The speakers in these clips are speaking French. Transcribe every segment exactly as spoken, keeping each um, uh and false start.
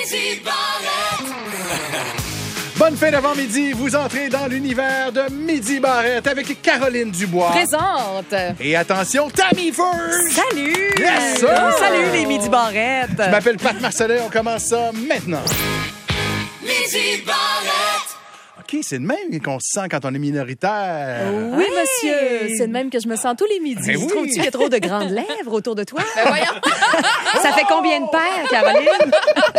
Midi Barrette. Bonne fin d'avant-midi, vous entrez dans l'univers de Midi Barrette avec Caroline Dubois. Présente. Et attention, Tammy First. Salut! Yes, sir! Oh, salut les Midi Barrettes! Je m'appelle Pat Marcellet, on commence ça maintenant. Midi Barrette. OK, c'est de même qu'on se sent quand on est minoritaire. Oui, monsieur. C'est de même que je me sens tous les midis. Ben oui. Trouves-tu qu'il y a trop de grandes lèvres autour de toi? Ben voyons. Ça fait combien de paires, Caroline?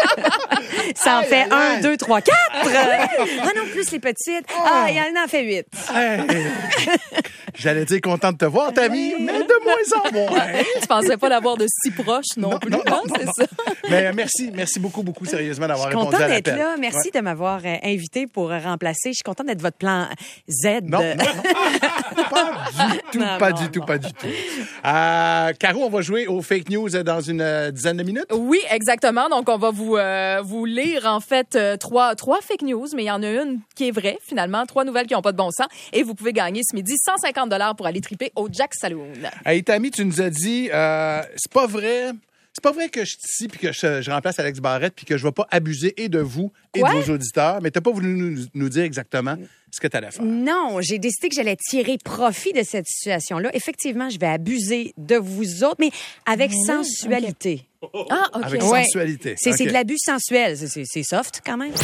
Ça en Aïe, fait aïe, un, aïe. deux, trois, quatre! Ah non, plus les petites. Ah, il y en a fait huit. Hey. J'allais dire content de te voir, Tammy, mais de moins en moins. Tu pensais pas l'avoir de si proche non, Non, plus, non, non, hein, non, c'est non. ça. Mais euh, merci, merci beaucoup, beaucoup, sérieusement, Je d'avoir suis répondu à contente d'être l'appel. là. Merci Ouais. de m'avoir euh, invité pour euh, remplacer. Je suis contente d'être votre plan Z. Non, non, non. Pas du tout, Non, pas non, du tout, non. pas du tout. Euh, Caro, on va jouer aux fake news dans une euh, dizaine de minutes. Oui, exactement. Donc, on va vous, euh, vous lire, en fait, euh, trois, trois fake news, mais il y en a une qui est vraie, finalement. Trois nouvelles qui n'ont pas de bon sens. Et vous pouvez gagner ce midi cent cinquante dollars pour aller triper au Jack Saloon. Hey, Tammy, tu nous as dit, euh, c'est pas vrai... C'est pas vrai que je suis ici puis que je, je remplace Alex Barrette puis que je vais pas abuser et de vous et Quoi? de vos auditeurs, mais t'as pas voulu nous, nous dire exactement ce que t'allais faire. Non, j'ai décidé que j'allais tirer profit de cette situation-là. Effectivement, je vais abuser de vous autres, mais avec Mais non, sensualité. Ah, OK. Avec Ouais. sensualité. C'est c'est OK. de l'abus sensuel. C'est- C'est c'est soft, quand même.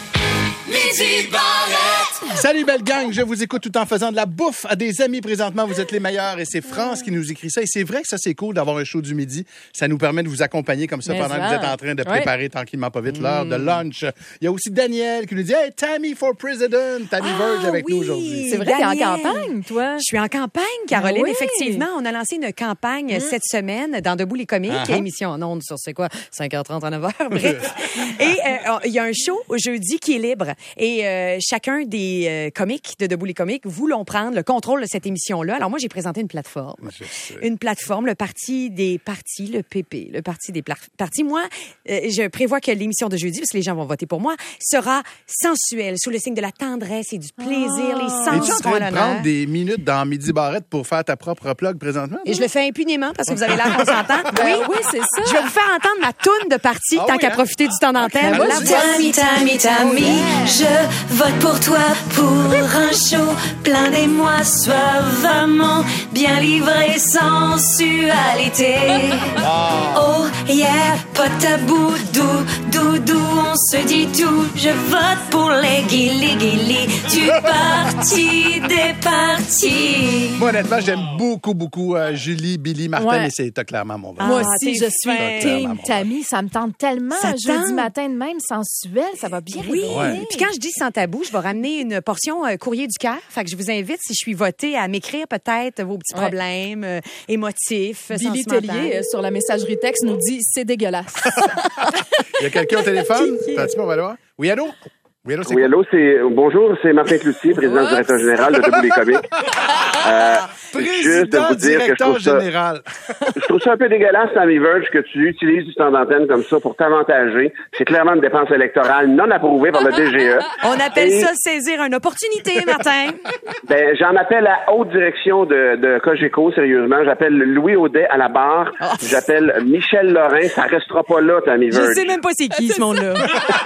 Midi Barrette. Salut, belle gang. Je vous écoute tout en faisant de la bouffe à des amis présentement. Vous êtes les meilleurs et c'est France qui nous écrit ça. Et c'est vrai que ça, c'est cool d'avoir un show du midi. Ça nous permet de vous accompagner comme ça Mais pendant ça. que vous êtes en train de Ouais. préparer tranquillement pas vite l'heure de lunch. Il y a aussi Daniel qui nous dit « Hey, Tammy for President! » Tammy Verge avec nous oui. aujourd'hui. C'est vrai, t'es en Daniel. campagne, toi. Je suis en campagne, Caroline. Oui. Effectivement, on a lancé une campagne cette semaine dans Debout les comiques, Uh-huh. émission en ondes sur c'est quoi, cinq heures trente à neuf heures, bref. Et euh, il y a un show jeudi qui est libre. Et euh, chacun des euh, comiques de Debout les comiques voulons prendre le contrôle de cette émission-là. Alors moi, j'ai présenté une plateforme. Je sais. Une plateforme, le Parti des partis, le P P, le Parti des pla- partis. Moi, euh, je prévois que l'émission de jeudi, parce que les gens vont voter pour moi, sera sensuelle, sous le signe de la tendresse et du plaisir. Les Es-tu sens en seront à train de l'honneur. prendre des minutes dans Midi Barrette pour faire ta propre plug présentement? Et je le fais impunément parce que vous avez l'air consentant. Oui, Ben oui, c'est ça. Je vais vous faire entendre ma toune de parti, Ah tant oui, qu'à hein? profiter du temps d'antenne. Ok, La vas-y. voici. Tammy, Tammy, Tammy, je vote pour toi pour un show plein d'émoi, suavement bien livré, sensualité. Oh yeah, pas tabou, dou, doudou, on se dit tout. Je vote pour les guilis, guilis du parti des partis. Moi, honnêtement, j'aime beaucoup, beaucoup euh, Julie, Billy, Martin, Ouais. mais c'est t'as clairement mon vote. Moi Ah, aussi, t'es je suis fin. team Tammy. Ça me tente tellement. Ça Jeudi tente. matin de même, sensuel, ça va bien Oui. réveiller. Puis quand je dis sans tabou, je vais ramener une portion euh, courrier du cœur. Fait que je vous invite, si je suis votée, à m'écrire peut-être vos petits Ouais. problèmes euh, émotifs, Billy sentimentaux. Tellier, euh, sur la messagerie texte, nous dit « C'est dégueulasse Il y a quelqu'un au téléphone? Attends, on va le voir. Oui, allô? Oui, allô, c'est Oui, allô, c'est bonjour, c'est Martin Cloutier, président Oups. directeur général de Debout les comiques. Euh, juste Président, vous dire que je directeur trouve ça, général. je trouve ça un peu dégueulasse, Tammy Verge, que tu utilises du temps d'antenne comme ça pour t'avantager. C'est clairement une dépense électorale non approuvée par le D G E. On appelle Et- ça saisir une opportunité, Martin. Ben, j'en appelle à haute direction de, de Cogeco, sérieusement. J'appelle Louis Audet à la barre. J'appelle Michel Lorrain. Ça restera pas là, Tammy Je Verge. sais même pas c'est qui, ce monde-là.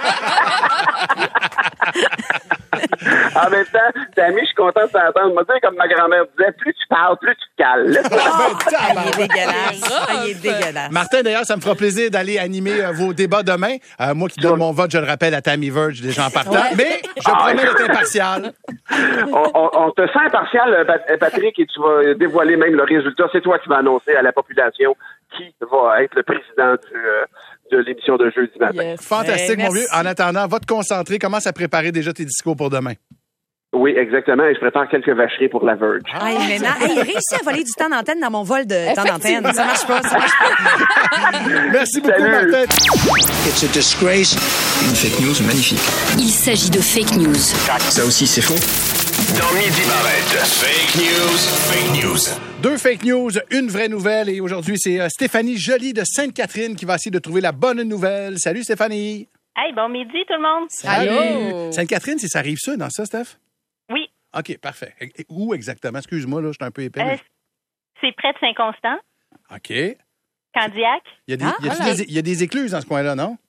En même temps, Tammy, je suis content de t'entendre. Moi, comme ma grand-mère disait, plus tu parles, plus tu te cales. Laisse-moi Ah, il est dégueulasse. Ah, il est dégueulasse. Martin, d'ailleurs, ça me fera plaisir d'aller animer euh, vos débats demain. Euh, moi qui donne mon vote, je le rappelle, à Tammy Verge, déjà en partant. Mais je promets d'être impartial. on, on, on te sent impartial, euh, Pat- Patrick, et tu vas dévoiler même le résultat. C'est toi qui vas annoncer à la population qui va être le président du, euh, de l'émission de jeudi matin. ». Yes. Fantastique, Eh, mon vieux. merci. En attendant, va te concentrer. Commence à préparer déjà tes discours pour demain. Oui, exactement. Et je prépare quelques vacheries pour la Verge. Ah, il m'énerve. Hey, il réussit à voler du temps d'antenne dans mon vol de temps d'antenne. Effectivement. Ça marche pas, ça marche pas. Merci beaucoup, Salut. Martin. It's a disgrace. Une fake news magnifique. Il s'agit de fake news. Ça aussi, c'est faux. Dans Midi Barrette. Fake news. Fake news. Deux fake news, une vraie nouvelle. Et aujourd'hui, c'est euh, Stéphanie Joly de Sainte-Catherine qui va essayer de trouver la bonne nouvelle. Salut, Stéphanie. Hey, bon midi tout le monde. Allô? Sainte-Catherine, c'est ça rive sud dans ça, Steph? Oui, OK, parfait. Et- Où exactement? Excuse-moi, là, je suis un peu épais. euh, mais- c'est près de Saint-Constant, OK. Il Candiac. y a des, Ah, il y a voilà. des, il y a des écluses dans ce coin-là, non?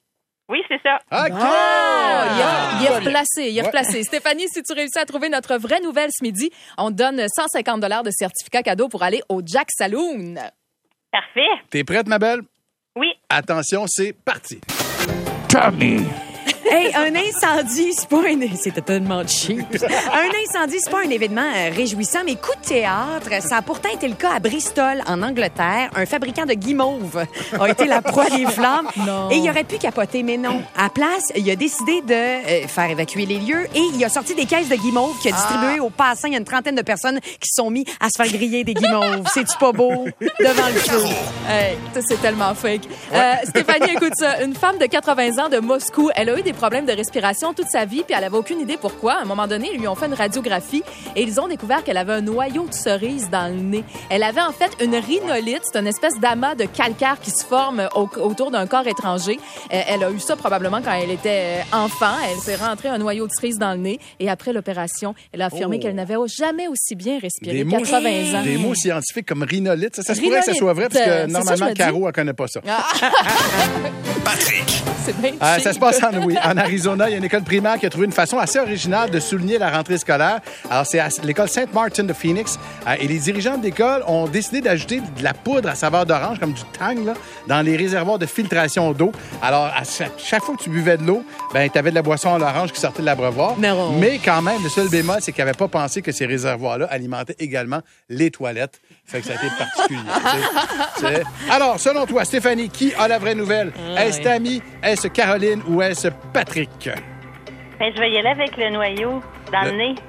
Oui, c'est ça. OK! Ah, il a, il a Ah, replacé, il a ouais. replacé. Stéphanie, si tu réussis à trouver notre vraie nouvelle ce midi, on te donne cent cinquante dollars de certificat cadeau pour aller au Jack Saloon. Parfait. T'es prête, ma belle? Oui. Attention, c'est parti. Tommy. Hey, un incendie, c'est pas un... C'était tellement cheap. Un incendie, c'est pas un événement euh, réjouissant, mais coup de théâtre, ça a pourtant été le cas à Bristol, en Angleterre. Un fabricant de guimauves a été la proie des flammes. Non. Et il aurait pu capoter, mais non. À place, il a décidé de euh, faire évacuer les lieux et il a sorti des caisses de guimauves qu'il a distribuées aux passants. Il y a une trentaine de personnes qui se sont mis à se faire griller des guimauves. C'est-tu pas beau? Devant le feu. Hey, ça, c'est tellement fake. Euh, Stéphanie, écoute ça. Une femme de quatre-vingts ans de Moscou, elle a eu des problèmes de respiration toute sa vie, puis elle avait aucune idée pourquoi. À un moment donné, ils lui ont fait une radiographie et ils ont découvert qu'elle avait un noyau de cerise dans le nez. Elle avait en fait une rhinolite, c'est une espèce d'amas de calcaire qui se forme au- autour d'un corps étranger. Euh, elle a eu ça probablement quand elle était euh, enfant. Elle s'est rentrée un noyau de cerise dans le nez et après l'opération, elle a affirmé Oh. qu'elle n'avait jamais aussi bien respiré. Des mots, quatre-vingts ans. des mots scientifiques comme rhinolite, ça, ça se pourrait que ça Rhinolite, soit vrai, parce euh, que c'est ça, normalement, je me dis. Caro, elle connaît pas ça. Patrick. C'est bien Euh, cheap. ça se passe en, oui, en Arizona. Il y a une école primaire qui a trouvé une façon assez originale de souligner la rentrée scolaire. Alors, c'est à l'école Saint Martin de Phoenix. Euh, et les dirigeants de l'école ont décidé d'ajouter de la poudre à saveur d'orange, comme du tang, là, dans les réservoirs de filtration d'eau. Alors, à chaque, chaque fois que tu buvais de l'eau, ben, tu avais de la boisson à l'orange qui sortait de l'abreuvoir. Non. Mais quand même, le seul bémol, c'est qu'ils n'avaient pas pensé que ces réservoirs-là alimentaient également les toilettes. Fait que ça a été particulier. tu sais. C'est- Alors, selon toi, Stéphanie, qui a la vraie nouvelle? Est-ce Tammy, est-ce Caroline ou est-ce Patrick? Ben, je vais y aller avec le noyau dans le, Le- nez.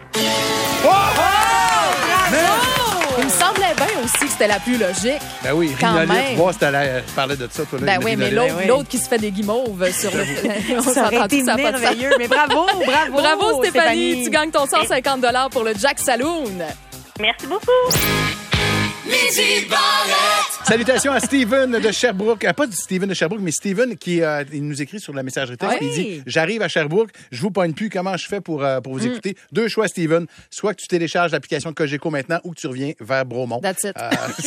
Il me semblait bien aussi que c'était la plus logique. Ben oui, Quand rhinolite, même. voir si t'allais parler de ça, toi, là. Ben une oui, mais rhinolite. l'autre, Ben oui. l'autre qui se fait des guimauves sur le... On Ça aurait s'entend été que ça a pas de sens. merveilleux. Mais bravo, bravo. Bravo, Stéphanie. Tu gagnes ton cent cinquante dollars pour le Jack Saloon. Merci beaucoup. Salutations à Steven de Sherbrooke. Euh, pas de Steven de Sherbrooke, mais Steven qui euh, il nous écrit sur la messagerie texte. Oui. Il dit « J'arrive à Sherbrooke, je vous pogne plus. Comment je fais pour, euh, pour vous écouter? » Deux choix, Steven. Soit que tu télécharges l'application Cogeco maintenant ou que tu reviens vers Bromont. That's it. Euh,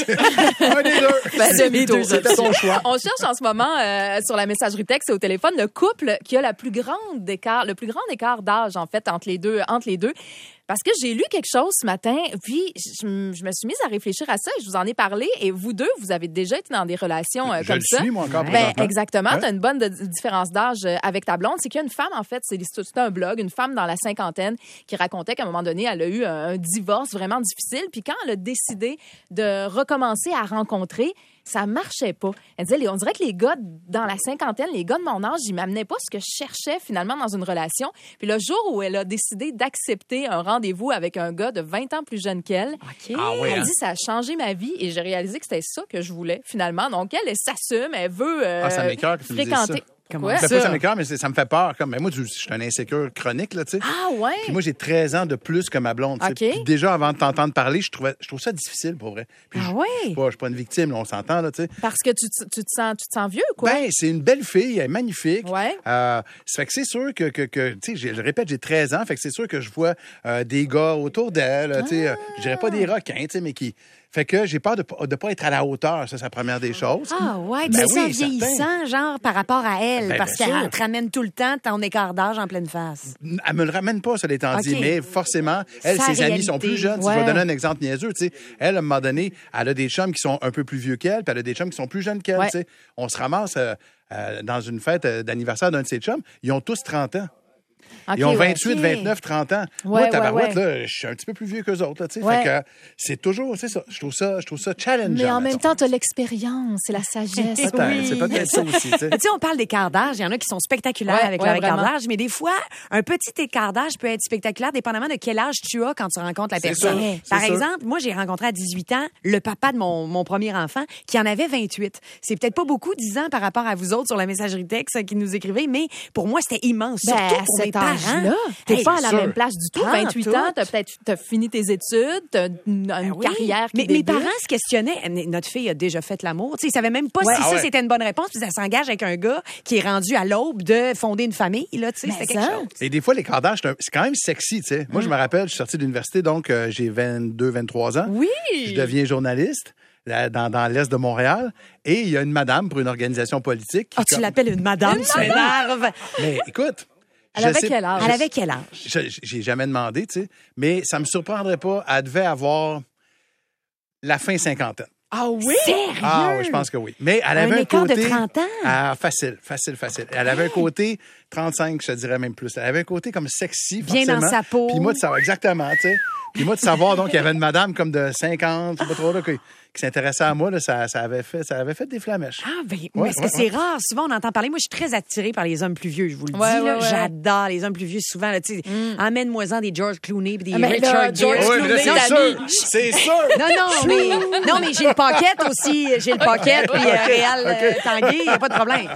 un des deux. Ben, demi-tour. C'était ton choix. On cherche en ce moment euh, sur la messagerie texte et au téléphone le couple qui a la plus grande écart, le plus grand écart d'âge en fait entre les deux, entre les deux. Parce que j'ai lu quelque chose ce matin, puis je, m- je me suis mise à réfléchir à ça et je vous en ai parlé. Et vous deux, vous avez déjà été dans des relations euh, Je comme le ça. suis, moi, encore, Ben, présentement. exactement. Ouais. Tu as une bonne de- différence d'âge euh, avec ta blonde. C'est qu'il y a une femme, en fait, c'est c'était un blog, une femme dans la cinquantaine qui racontait qu'à un moment donné, elle a eu un, un divorce vraiment difficile. Puis quand elle a décidé de recommencer à rencontrer, ça marchait pas. Elle disait, les- on dirait que les gars dans la cinquantaine, les gars de mon âge, ils m'amenaient pas ce que je cherchais finalement dans une relation. Puis le jour où elle a décidé d'accepter un rendez-vous avec un gars de vingt ans plus jeune qu'elle, OK. Ah oui, elle hein? dit, ça a changé ma vie et j'ai réalisé que c'était ça que je voulais finalement. Donc elle, elle s'assume, elle veut euh, Ah, ça m'écoeure que tu me dises fréquenter. ça. Comment Ouais. Ça fait pas ça m'écoeure, mais c'est- ça me fait peur. Comme, mais moi, je je suis un insécure chronique, là, tu sais. Ah ouais? Puis moi, j'ai treize ans de plus que ma blonde. tu sais. OK. Puis déjà, avant de t'entendre parler, je, trouvais, je trouve ça difficile, pour vrai. Puis Ah je, ouais? je suis pas, je suis pas une victime, là, on s'entend, là, tu sais. Parce que tu, te- tu, te sens, tu te sens vieux, quoi. Ben, c'est une belle fille, elle est magnifique. Ouais. Euh, ça fait que c'est sûr que, que, que tu sais, j'ai- je le répète, j'ai treize ans, fait que c'est sûr que je vois euh, des gars autour d'elle, tu sais, euh, je dirais pas des requins, tu sais, mais qui... Fait que j'ai peur de ne pas être à la hauteur, ça, c'est la première des choses. Ah ouais, Ben mais ça oui, vieillissant, genre, par rapport à elle, Ben, parce bien qu'elle sûr. te ramène tout le temps ton écart d'âge en pleine face. Elle me le ramène pas, ça l'étant dit, OK. mais forcément, elle, Sa ses amis sont réalité, plus jeunes. Si Je ouais. vais donner un exemple niaiseux, tu sais. Elle, à un moment donné, elle a des chums qui sont un peu plus vieux qu'elle, puis elle a des chums qui sont plus jeunes qu'elle, Ouais. tu sais. On se ramasse euh, euh, dans une fête euh, d'anniversaire d'un de ses chums, ils ont tous trente ans. OK, Ils ont ouais. vingt-huit, OK. vingt-neuf, trente ans. Ouais, Moi, tabarouette, ouais, là, je suis un petit peu plus vieux qu'eux autres, là, tu sais. Ouais. Fait que c'est toujours, c'est ça. Je trouve ça, je trouve ça challengeant. Mais en même mettons. temps, tu as l'expérience et la sagesse. Peut-être, Oui. c'est peut-être ça aussi, tu sais. Tu sais, on parle d'écart d'âge. Il y en a qui sont spectaculaires Ouais, avec ouais, leur écart vraiment. d'âge, mais des fois, un petit écart d'âge peut être spectaculaire dépendamment de quel âge tu as quand tu rencontres la C'est personne. sûr, c'est Par sûr. exemple, moi, j'ai rencontré à dix-huit ans le papa de mon, mon premier enfant qui en avait vingt-huit. C'est peut-être pas beaucoup, dix ans par rapport à vous autres sur la messagerie texte qui nous écrivez, mais pour moi, c'était immense. Ben, Surtout à pour mes cet parents. âge-là, t'es Hey, pas à la sûr. même place du tout. Pas en vingt-huit tout. ans, t'as peut-être t'as fini tes études, t'as une, une Oui. carrière qui Mais mes débute. parents se questionnaient. N- Notre fille a déjà fait l'amour. Tu sais, ils savaient même pas Ouais. si Ah ça ouais. c'était une bonne réponse. Puis ça s'engage avec un gars qui est rendu à l'aube de fonder une famille. Là, tu sais, Mais c'était quelque ça. chose. Et des fois, l'écart d'âge, c'est un- c'est quand même sexy, tu sais. Moi, je me rappelle, je suis sorti de l'université, donc euh, j'ai vingt-deux, vingt-trois ans. Oui. Je deviens journaliste. là, dans, dans l'est de Montréal. Et il y a une madame pour une organisation politique. Ah, oh, tu l'appelles une madame, tu m'énerves. Mais écoute... Elle je avait sais, quel âge? Elle avait quel âge? Je, j'ai jamais demandé, tu sais. Mais ça me surprendrait pas. Elle devait avoir la fin cinquantaine. Ah oui? Sérieux? Ah oui, je pense que oui. Mais elle un avait un, écart côté... de trente ans? Ah, facile, facile, facile. Elle avait un côté trente-cinq, je te dirais même plus. Elle avait un côté comme sexy, bien forcément. dans sa peau. Puis moi, de savoir exactement, tu sais. Puis moi, de savoir, donc, il y avait une madame comme de cinquante, je sais pas trop, là, qui, qui s'intéressait à moi, là, ça, ça, avait fait, ça avait fait des flamèches. Ah, ben, Ouais, mais est-ce ouais, que c'est ouais. rare? Souvent, on entend parler. Moi, je suis très attirée par les hommes plus vieux, je vous le Ouais, dis. Là. ouais, ouais. J'adore les hommes plus vieux, souvent. Là, tu sais, emmène-moi-en des George Clooney puis des Ah, mais Richard là, George Gere. Oui, mais là, Clooney, c'est Dani. sûr. C'est sûr. Non, non, mais, non, mais j'ai le paquette aussi. J'ai le paquette puis euh, Réal euh, Tanguay, il n'y a pas de problème.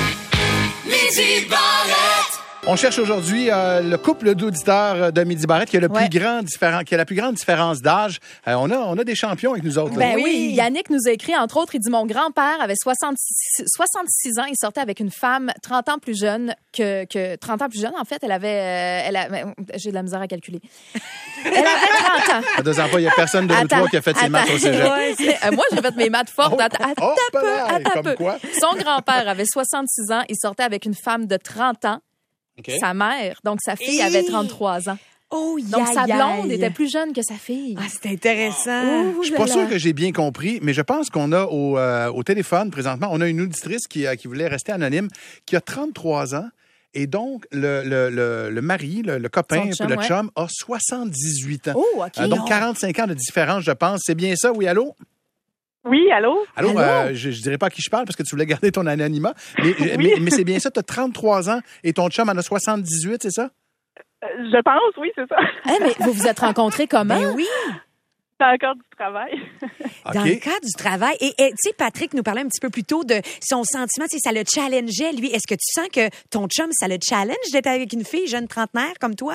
Midi Barrette. On cherche aujourd'hui euh, le couple d'auditeurs de Midi Barrette qui a le Ouais. plus grand différent, qui a la plus grande différence d'âge. Euh, on a, on a des champions avec nous autres. là. Ben oui. Oui. Yannick nous a écrit, entre autres, il dit « Mon grand-père avait soixante-six, soixante-six ans. Il sortait avec une femme trente ans plus jeune que... que trente ans plus jeune, en fait. Elle avait... euh, elle a, j'ai de la misère à calculer. Elle avait trente ans. À deux ans pas, il n'y a personne de nous Attends, trois qui a fait ses attends. maths au cégep. Ouais, c'est- euh, moi, j'ai fait mes maths fortes. Oh, Attends, attends oh, un peu, palais, attends un comme peu. quoi? Son grand-père avait soixante-six ans. Il sortait avec une femme de trente ans. OK. Sa mère, donc sa fille, Hi! avait trente-trois ans. Oh, Donc, sa yaï, blonde yaï. était plus jeune que sa fille. Ah, c'est intéressant. Ouh, Je suis pas là sûr là. que j'ai bien compris, mais je pense qu'on a au, euh, au téléphone présentement, on a une auditrice qui, euh, qui voulait rester anonyme, qui a trente-trois ans. Et donc, le, le, le, le mari, le, le copain, Son chum, le ouais. chum, a soixante-dix-huit ans. Oh, OK. Euh, donc, Non. quarante-cinq ans de différence, je pense. C'est bien ça? Oui, allô? Oui, allô? Allô? Allô? euh, je, je dirais pas à qui je parle parce que tu voulais garder ton anonymat. Mais, mais, mais c'est bien ça, tu as trente-trois ans et ton chum en a soixante-dix-huit, c'est ça? Euh, Je pense, oui, c'est ça. Eh, mais vous vous êtes rencontrés comment? Ben oui, C'est encore du travail. dans OK. le cadre du travail. Et et, tu sais, Patrick nous parlait un petit peu plus tôt de son sentiment. Tu sais, ça le challengeait, lui. Est-ce que tu sens que ton chum, ça le challenge d'être avec une fille jeune trentenaire comme toi?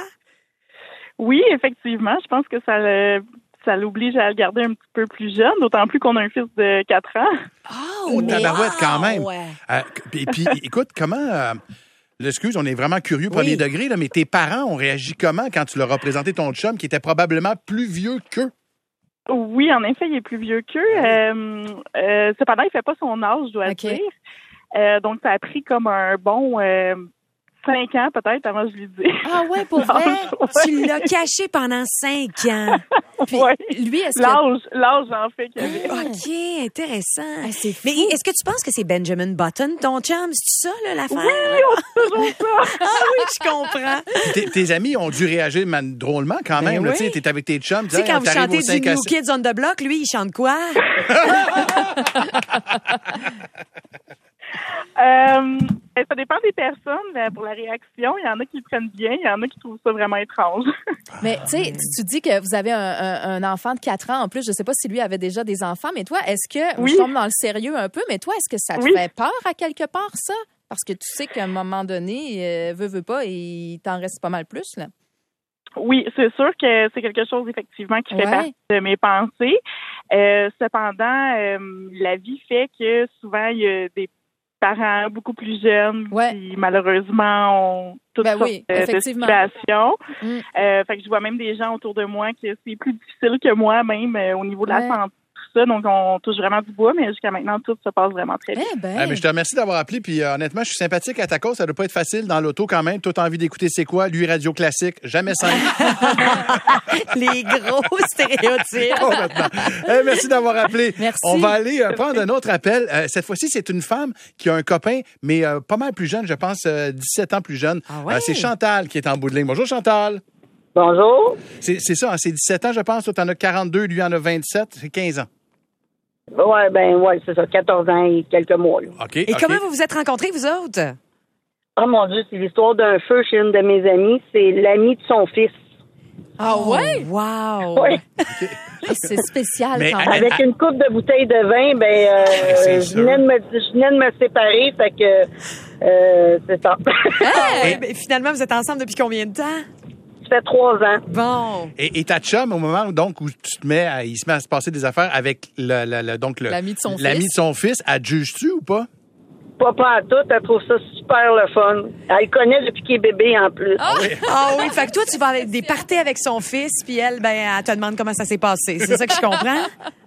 Oui, effectivement, je pense que ça le, ça l'oblige à le garder un petit peu plus jeune, d'autant plus qu'on a un fils de quatre ans. Oh, tabarouette, quand même. Ouais. Euh, puis, puis, écoute, comment... Euh, l'excuse, on est vraiment curieux, premier Oui. degré, là, mais tes parents ont réagi comment quand tu leur as présenté ton chum qui était probablement plus vieux qu'eux? Oui, en effet, il est plus vieux qu'eux. Euh, euh, cependant, il fait pas son âge, je dois OK. dire. Euh, donc, ça a pris comme un bon euh, cinq ans peut-être avant que je lui dise. Ah ouais, pour vrai? Tu l'as caché pendant cinq ans. Puis, Ouais. lui, est-ce que... L'âge, l'âge, en fait, qu'il avait. OK, intéressant. Ah, c'est fou. Mais est-ce que tu penses que c'est Benjamin Button, ton chum? C'est ça, là, l'affaire? Oui, on dit toujours ça. Ah oui, je comprends. Puis tes, tes amis ont dû réagir man- drôlement quand Ben même. là, oui. Tu sais, t'es avec tes chums. Tu sais, quand vous t'arrives chantez au du cinq à New sept. Kids on the Block, lui, il chante quoi? Euh, ça dépend des personnes mais pour la réaction. Il y en a qui le prennent bien, il y en a qui trouvent ça vraiment étrange. Mais tu sais, tu, tu dis que vous avez un, un, un enfant de quatre ans en plus. Je sais pas si lui avait déjà des enfants, mais toi, est-ce que... Oui. Je tombe dans le sérieux un peu, mais toi, est-ce que ça te Oui. fait peur à quelque part, ça? Parce que tu sais qu'à un moment donné, euh, veut, veut pas, et il t'en reste pas mal plus, là. Oui, c'est sûr que c'est quelque chose effectivement qui fait Ouais. partie de mes pensées. Euh, cependant, euh, la vie fait que souvent il y a des parents beaucoup plus jeunes Ouais. qui malheureusement ont toutes Ben sortes oui, de- de effectivement. situations. Mm. Euh, fait que je vois même des gens autour de moi que c'est plus difficile que moi même euh, au niveau de Ouais. la santé. Tout ça, donc on touche vraiment du bois, mais jusqu'à maintenant tout se passe vraiment très bien. Eh ben... Ah, mais je te remercie d'avoir appelé. Puis euh, honnêtement, je suis sympathique à ta cause. Ça doit pas être facile dans l'auto quand même. Toi, t'as envie d'écouter c'est quoi? Lui, radio classique. Jamais simple. Les gros stéréotypes. Complètement. Eh, merci d'avoir appelé. Merci. On va aller euh, prendre un autre appel. Euh, cette fois-ci, c'est une femme qui a un copain, mais euh, pas mal plus jeune, je pense, euh, dix-sept ans plus jeune. Ah ouais? Euh, c'est Chantal qui est en bout de ligne. Bonjour, Chantal. Bonjour. C'est c'est ça, hein, c'est dix-sept ans, je pense. Toi, t'en as quarante-deux, lui en a vingt-sept. C'est quinze ans. Ouais, ben ouais, c'est ça, quatorze ans et quelques mois. Là. OK. Et OK. comment vous vous êtes rencontrés, vous autres? Oh mon Dieu, c'est l'histoire d'un feu chez une de mes amies. C'est l'ami de son fils. Ah ouais? Wow! Oui. Ah, c'est spécial Mais quand à- même. Avec une coupe de bouteilles de vin, ben euh, c'est je sûr. venais de me je venais de me séparer, fait que euh, c'est ça. Eh, ben, finalement, vous êtes ensemble depuis combien de temps? Ça fait trois ans. Bon. Et, et ta chum, au moment où, donc, où tu te mets à, il se met à se passer des affaires avec le, le- le- donc le, L'ami de son l'ami fils. de son fils, elle te juge-tu ou pas? Pas pas à tout, elle trouve ça super le fun. Elle le connaît depuis qu'il est bébé en plus. Ah oui, fait que toi, tu vas avec des parties avec son fils, puis elle, ben, elle te demande comment ça s'est passé. C'est ça que je comprends?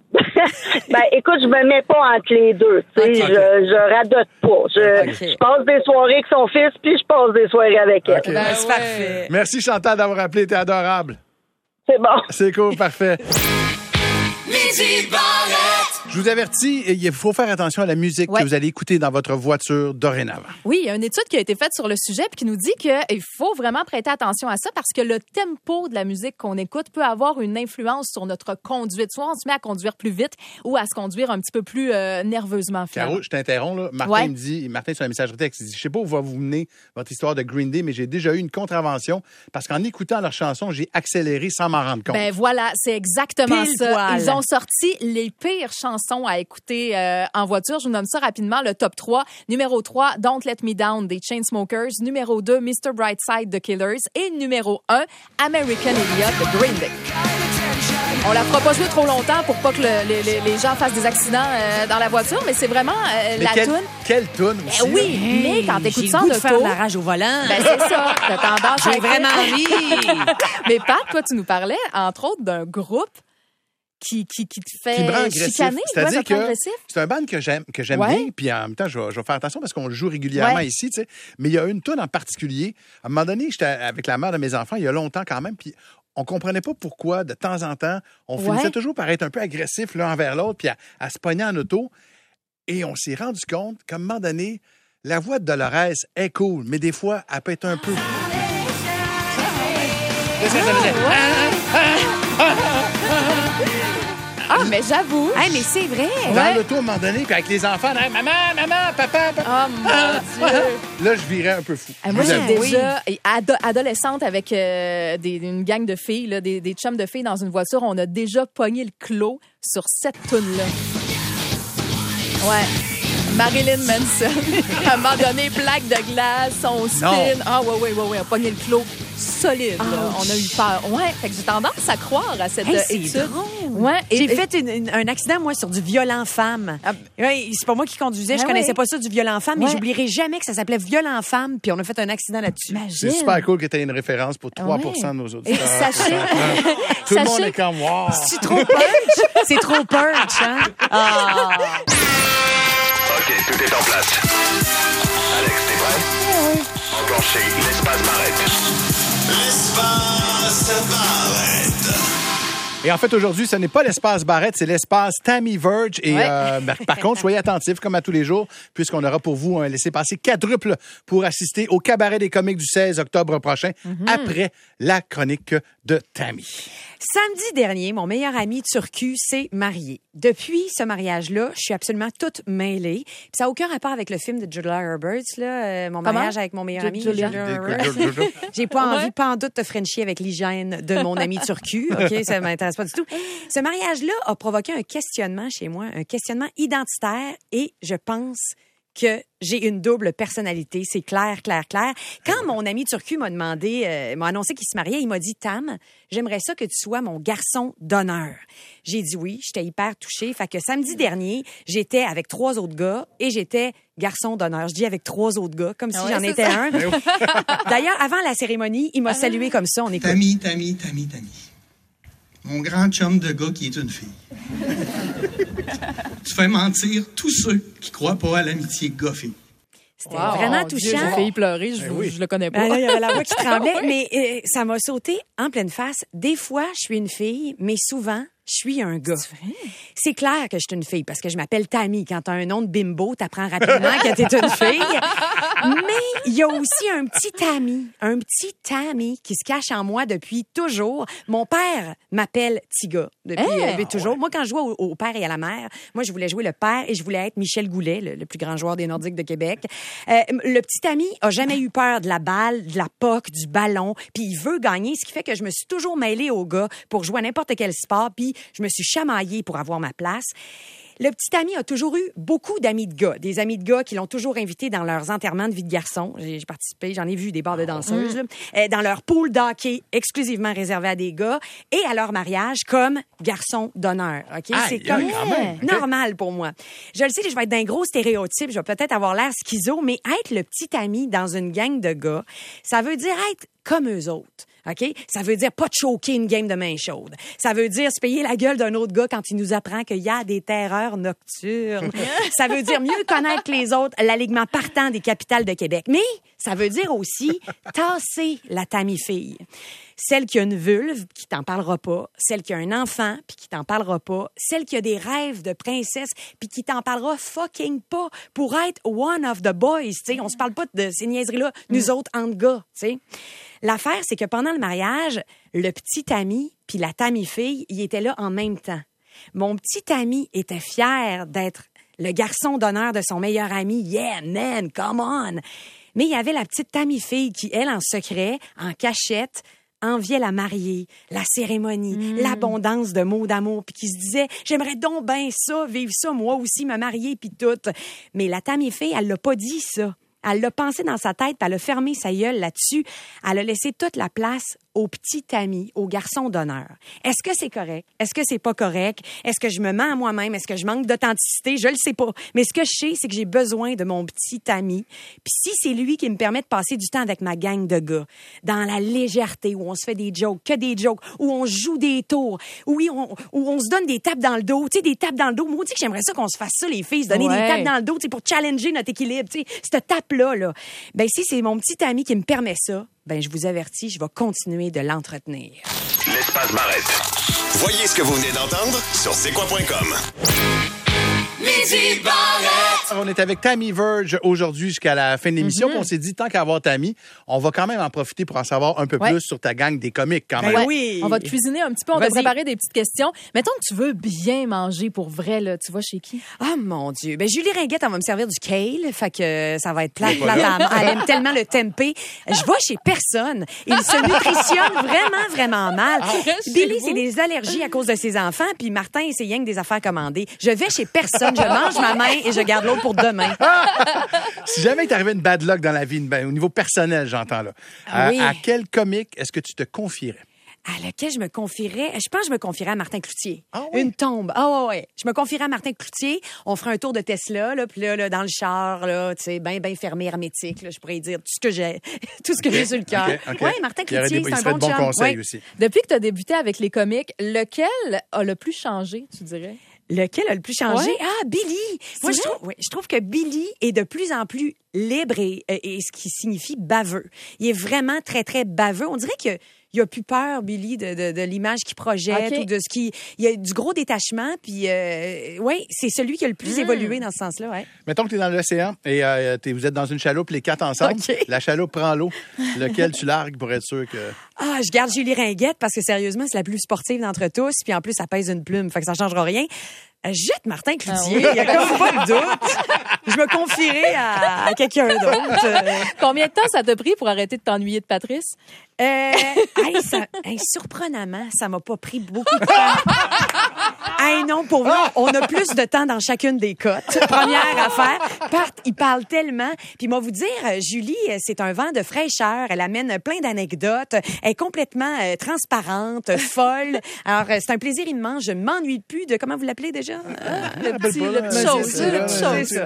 Ben, écoute, je me mets pas entre les deux. Tu sais, Okay. je, je radote pas. Je, Okay. je passe des soirées avec son fils, puis je passe des soirées avec elle. OK. Ben, c'est parfait. Merci, Chantal, d'avoir appelé. T'es adorable. C'est bon. C'est cool, parfait. Midi Barrette. Je vous avertis, il faut faire attention à la musique Ouais. que vous allez écouter dans votre voiture dorénavant. Oui, il y a une étude qui a été faite sur le sujet puis qui nous dit qu'il faut vraiment prêter attention à ça parce que le tempo de la musique qu'on écoute peut avoir une influence sur notre conduite. Soit on se met à conduire plus vite ou à se conduire un petit peu plus euh, nerveusement. finalement. Caro, je t'interromps. Là. Martin Ouais. me dit, Martin sur la messagerie texte, il dit, je sais pas où va vous mener votre histoire de Green Day, mais j'ai déjà eu une contravention parce qu'en écoutant leur chanson, j'ai accéléré sans m'en rendre compte. Ben voilà, c'est exactement Pile ça. poil. Ils ont sorti les pires chansons à écouter euh, en voiture. Je vous nomme ça rapidement. Le top trois. Numéro trois, Don't Let Me Down des Chainsmokers. Numéro deux, mister Brightside de Killers. Et numéro un, American Idiot de Green Day. On la fera pas jouer trop longtemps pour pas que le- les, les- les gens fassent des accidents euh, dans la voiture, mais c'est vraiment euh, Mais la quelle, toune. quelle toune aussi. Eh oui, mais quand t'écoutes J'ai ça le en goût de faire auto, de la rage au volant. ben c'est ça. T'as tendance à J'ai vraiment envie. Mais Pat, toi, tu nous parlais, entre autres, d'un groupe qui, qui, qui te fait Qui me rend agressif. chicaner. Ouais, C'est-à-dire ça te rend que agressif. c'est un band que j'aime, que j'aime Ouais. bien, puis en même temps, je vais, je vais faire attention parce qu'on le joue régulièrement Ouais. ici, tu sais. Mais il y a une tune en particulier. À un moment donné, j'étais avec la mère de mes enfants, il y a longtemps quand même, puis on comprenait pas pourquoi, de temps en temps, on Ouais. finissait toujours par être un peu agressif l'un envers l'autre, puis à, à se pogner en auto. Et on s'est rendu compte qu'à un moment donné, la voix de Dolores est cool, mais des fois, elle peut être un peu... Ah, mais j'avoue. Hey, mais c'est vrai. Dans Ouais. l'auto, à un moment donné, puis avec les enfants, hey, maman, maman, papa, papa. Oh mon Dieu. Là, je virais un peu fou. Eh, moi, Je vous j'ai avoue. déjà, et ado- adolescente avec euh, des, une gang de filles, là, des, des chums de filles dans une voiture, on a déjà pogné le clos sur cette toune-là. Ouais. Marilyn Manson. À un moment donné, plaque de glace, on spin. Non. Ah, ouais, ouais, ouais, ouais, on a pogné le clos solide. là. On a eu peur. Ouais, fait que j'ai tendance à croire à cette Hey, euh, c'est étude. drôle. Ouais, et- J'ai et- fait une- une- un accident, moi, sur du violent femme. Ah. Ouais, c'est pas moi qui conduisais, je Ah connaissais ouais. pas ça du violent femme, mais Ouais. j'oublierai jamais que ça s'appelait violent femme, puis on a fait un accident là-dessus. C'est super cool que tu aies une référence pour trois pour cent de nos Et auditeurs. sachez, Tout le monde sachez- est comme wow. C'est trop punch? C'est trop punch, hein? Ah. OK, tout est en place. Alex, t'es prêt? Enclenchez l'espace Barrette. L'espace Barrette. Et en fait, aujourd'hui, ce n'est pas l'espace Barrette, c'est l'espace Tammy Verge. Et Ouais. euh, ben, par contre, soyez attentifs, comme à tous les jours, puisqu'on aura pour vous un laissez-passer quadruple pour assister au Cabaret des comiques du seize octobre prochain, après la chronique de Tammy. Samedi dernier, mon meilleur ami Turcu s'est marié. Depuis ce mariage-là, je suis absolument toute mêlée. Puis ça n'a aucun rapport avec le film de Julia Roberts, là, euh, mon Comment? mariage avec mon meilleur Ju- ami. Julia. Roberts. J'ai pas Ouais. envie, pas en doute, de frencher avec l'hygiène de mon ami Turcu. OK, ça m'intéresse pas du tout. Ce mariage-là a provoqué un questionnement chez moi, un questionnement identitaire, et je pense que j'ai une double personnalité. C'est clair, clair, clair. Quand mon ami Turcu m'a demandé, euh, m'a annoncé qu'il se mariait, il m'a dit, Tam, j'aimerais ça que tu sois mon garçon d'honneur. J'ai dit oui, j'étais hyper touchée. Fait que samedi dernier, j'étais avec trois autres gars et j'étais garçon d'honneur. Je dis avec trois autres gars, comme si Ouais, j'en c'est étais ça. un. D'ailleurs, avant la cérémonie, il m'a salué comme ça. On écoute. Tammy, Tammy, Tammy, Tammy. Mon grand chum de gars qui est une fille. Tu fais mentir tous ceux qui croient pas à l'amitié gars-fille. C'était Wow, vraiment mon Dieu, touchant. J'ai failli pleurer, je, Ben oui. je le connais pas. Ah, là, il y avait la voix qui tremblait, Oui. mais euh, ça m'a sauté en pleine face. Des fois, je suis une fille, mais souvent, je suis un gars. C'est clair que je suis une fille parce que je m'appelle Tammy. Quand tu as un nom de bimbo, tu apprends rapidement que tu es une fille. Mais il y a aussi un petit Tammy, un petit Tammy qui se cache en moi depuis toujours. Mon père m'appelle Tiga depuis, Hey! euh, depuis toujours. Moi, quand je jouais au, au père et à la mère, moi, je voulais jouer le père et je voulais être Michel Goulet, le, le plus grand joueur des Nordiques de Québec. Euh, le petit Tammy a jamais eu peur de la balle, de la poque, du ballon, puis il veut gagner, ce qui fait que je me suis toujours mêlée aux gars pour jouer à n'importe quel sport, puis je me suis chamaillée pour avoir ma place. Le petit ami a toujours eu beaucoup d'amis de gars, des amis de gars qui l'ont toujours invité dans leurs enterrements de vie de garçon. J'ai j'ai participé, j'en ai vu des bars de danseuses, là. Euh, dans leur pool d'hockey exclusivement réservé à des gars et à leur mariage comme garçon d'honneur. Ok, Aïe, c'est comme aïe, quand même. Ok. normal pour moi. Je le sais, je vais être d'un gros stéréotype, je vais peut-être avoir l'air schizo, mais être le petit ami dans une gang de gars, ça veut dire être comme eux autres. OK? Ça veut dire pas de choquer une game de main chaude. Ça veut dire se payer la gueule d'un autre gars quand il nous apprend qu'il y a des terreurs nocturnes. Ça veut dire mieux connaître que les autres l'alignement partant des capitales de Québec. Mais ça veut dire aussi tasser la tamifille. Celle qui a une vulve, qui t'en parlera pas. Celle qui a un enfant, puis qui t'en parlera pas. Celle qui a des rêves de princesse, puis qui t'en parlera fucking pas pour être one of the boys. T'sais. On se parle pas de ces niaiseries-là, nous mm. autres, entre gars. T'sais. L'affaire, c'est que pendant le mariage, le petit ami puis la tamifille, ils étaient là en même temps. Mon petit ami était fier d'être le garçon d'honneur de son meilleur ami. Yeah, man, come on! Mais il y avait la petite tamifille qui, elle, en secret, en cachette, enviait la mariée, la cérémonie, mmh. l'abondance de mots d'amour, puis qui se disait « J'aimerais donc bien ça, vivre ça, moi aussi, me marier, puis tout. » Mais la tamifille, elle l'a pas dit, ça. Elle l'a pensé dans sa tête, puis elle a fermé sa gueule là-dessus. Elle a laissé toute la place au petit ami, au garçon d'honneur. Est-ce que c'est correct? Est-ce que c'est pas correct? Est-ce que je me mens à moi-même? Est-ce que je manque d'authenticité? Je le sais pas. Mais ce que je sais, c'est que j'ai besoin de mon petit ami. Puis si c'est lui qui me permet de passer du temps avec ma gang de gars, dans la légèreté, où on se fait des jokes, que des jokes, où on joue des tours, où, oui, on, où on se donne des tapes dans le dos, tu sais, des tapes dans le dos. Moi, tu sais que j'aimerais ça qu'on se fasse ça, les filles, se donner ouais. des tapes dans le dos, tu sais, pour challenger notre équilibre, tu sais, cette tape-là, là. Ben, si c'est mon petit ami qui me permet ça, ben, je vous avertis, je vais continuer de l'entretenir. L'espace Barrette. Voyez ce que vous venez d'entendre sur c'est quoi point com. Midi Barrette! On est avec Tammy Verge aujourd'hui jusqu'à la fin de l'émission. Mm-hmm. On s'est dit, tant qu'à avoir Tammy, on va quand même en profiter pour en savoir un peu ouais. plus sur ta gang des comiques quand même. Ouais. Oui. On va te cuisiner un petit peu, on va te préparer des petites questions. Mettons que tu veux bien manger pour vrai, là. Tu vas chez qui? Ah, oh, mon Dieu. Ben, Julie Ringuette, elle va me servir du kale. Fait que ça va être plate, plate. Elle aime tellement le tempeh. Je vais chez personne. Il se nutritionne vraiment, vraiment mal. Ah, Billy, c'est des allergies à cause de ses enfants. Puis Martin, c'est rien que des affaires commandées. Je vais chez personne. Je mange ma main et je garde l'autre pour demain. Si jamais il t'arrivait une bad luck dans la vie, ben, au niveau personnel, j'entends là, ah, oui. à, à quel comique est-ce que tu te confierais? À lequel je me confierais, je pense que je me confierais à Martin Cloutier. Ah oui? Une tombe. Ah ouais, ouais. Je me confierais à Martin Cloutier. On ferait un tour de Tesla, là, puis là, là, dans le char, là, tu sais, bien, bien fermé, hermétique, là, je pourrais dire tout ce que j'ai, tout ce que okay. j'ai sur le cœur. Okay, okay. Ouais, Martin Cloutier, c'est un bon, bon conseil ouais. aussi. Depuis que tu as débuté avec les comiques, lequel a le plus changé, tu dirais? Lequel a le plus changé? Ouais. Ah, Billy! Moi, je trouve, ouais, je trouve que Billy est de plus en plus libre et, et ce qui signifie baveux. Il est vraiment très, très baveux. On dirait que il a plus peur, Billy, de, de, de l'image qu'il projette okay. ou de ce qui... Il y a du gros détachement, puis euh, oui, c'est celui qui a le plus mmh. évolué dans ce sens-là, ouais. Mettons que tu es dans l'océan et euh, t'es, vous êtes dans une chaloupe, les quatre ensemble. Okay. La chaloupe prend l'eau. Lequel tu largues pour être sûr que... Ah, je garde Julie Ringuette parce que, sérieusement, c'est la plus sportive d'entre tous, puis en plus, ça pèse une plume, fait que ça changera rien. Jette Martin Cloutier. Ah oui. Il n'y a comme pas de doute. Je me confierai à, à quelqu'un d'autre. Combien de temps ça t'a pris pour arrêter de t'ennuyer de Patrice? Euh, hey, ça, hey, surprenamment, ça m'a pas pris beaucoup de temps. Hey, non, pour vrai, on a plus de temps dans chacune des cotes. Première affaire. Part, il parle tellement. Puis moi, vous dire, Julie, c'est un vent de fraîcheur. Elle amène plein d'anecdotes. Elle est complètement euh, transparente, folle. Alors, euh, c'est un plaisir immense. Je m'ennuie plus de, comment vous l'appelez déjà? Ah, le petit, le petit chose. Le petit chose. C'est ça.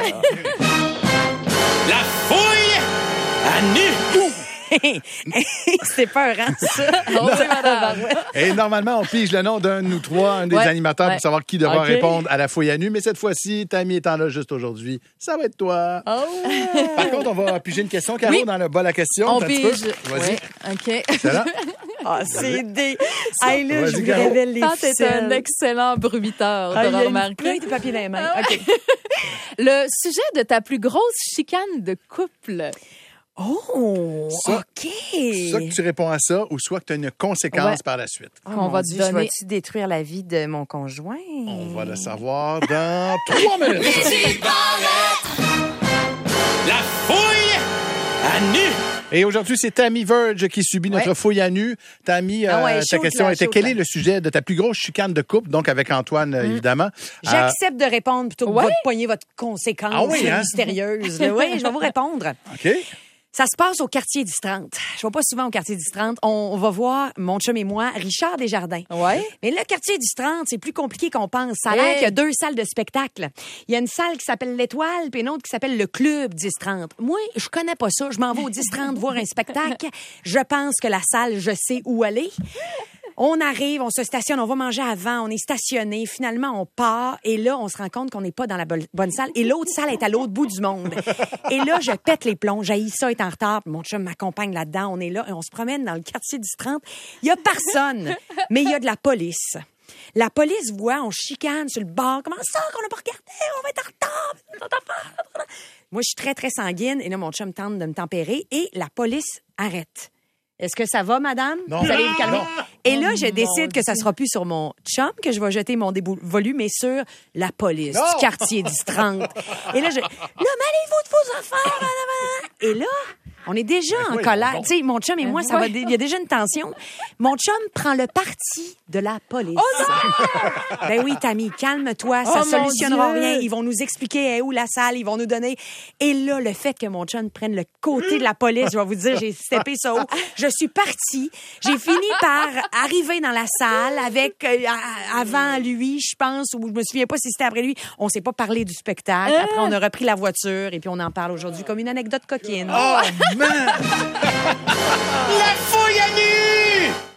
La fouille à nu. C'est peurant, ça. Oh, oui, madame. Et normalement, on pige le nom d'un de nous trois, un des ouais, animateurs, ouais. pour savoir qui devra okay. répondre à la fouille à nu. Mais cette fois-ci, Tammy étant là juste aujourd'hui, ça va être toi. Oh. Par contre, on va piger une question, Caro, oui. dans le bol à question. On pige. Vas-y. Oui. OK. C'est là? Ah, oh, c'est des... Hey, là, je vous révèle les Pat est un excellent bruiteur, ah, de remarquer. Plein de papier dans les mains. OK. Le sujet de ta plus grosse chicane de couple... Oh, ça, OK. Soit que tu réponds à ça ou soit que tu as une conséquence ouais. par la suite. Oh, on va te donner... Vas-tu détruire la vie de mon conjoint? On va le savoir dans trois minutes. La fouille à nu. Et aujourd'hui, c'est Tammy Verge qui subit notre ouais. fouille à nu. Tammy, ah ouais, euh, ta question là, était quel là. est le sujet de ta plus grosse chicane de couple, donc avec Antoine, mm. évidemment. J'accepte euh... de répondre plutôt que ouais. de poigner votre conséquence ah oui, hein? mystérieuse. Oui, je vais vous répondre. OK. Ça se passe au quartier dix trente. Je vais pas souvent au quartier dix trente. On, on va voir, mon chum et moi, Richard Desjardins. Ouais. Mais le quartier dix trente, c'est plus compliqué qu'on pense. Ça a l'air Hey. qu'il y a deux salles de spectacle. Il y a une salle qui s'appelle l'Étoile, puis une autre qui s'appelle le Club dix trente. Moi, je connais pas ça. Je m'en vais au dix trente voir un spectacle. Je pense que la salle, je sais où aller. On arrive, on se stationne, on va manger avant, on est stationné. Finalement, on part et là, on se rend compte qu'on n'est pas dans la bo- bonne salle. Et l'autre salle est à l'autre bout du monde. Et là, je pète les plombs. J'haïs ça être en retard. Mon chum m'accompagne là-dedans. On est là et on se promène dans le quartier dix trente. Il y a personne, mais il y a de la police. La police voit, on chicane sur le bord. Comment ça qu'on n'a pas regardé? On va être en retard. Moi, je suis très, très sanguine. Et là, mon chum tente de me tempérer et la police arrête. Est-ce que ça va, madame? Non. Vous allez vous calmer? Non. Et là, je décide que ça sera plus sur mon chum que je vais jeter mon dévolu, mais sur la police Non. du quartier dix trente. Et là, je... Là, mêlez-vous de vos affaires, madame. Et là, on est déjà en oui, colère. bon. Tu sais, mon chum et moi, ça va... dé- Il y a déjà une tension. Mon chum prend le parti de la police. Oh non! Ben oui, Tammy, calme-toi. Ça Oh, mon solutionnera Dieu. rien. Ils vont nous expliquer où la salle. Ils vont nous donner... Et là, le fait que mon chum prenne le côté de la police, je vais vous dire, j'ai steppé ça haut. Je suis partie. J'ai fini par arriver dans la salle avec... euh, à- avant lui, je pense, ou je me souviens pas si c'était après lui. On s'est pas parlé du spectacle. Après, on a repris la voiture et puis on en parle aujourd'hui comme une anecdote coquine. Oh, man!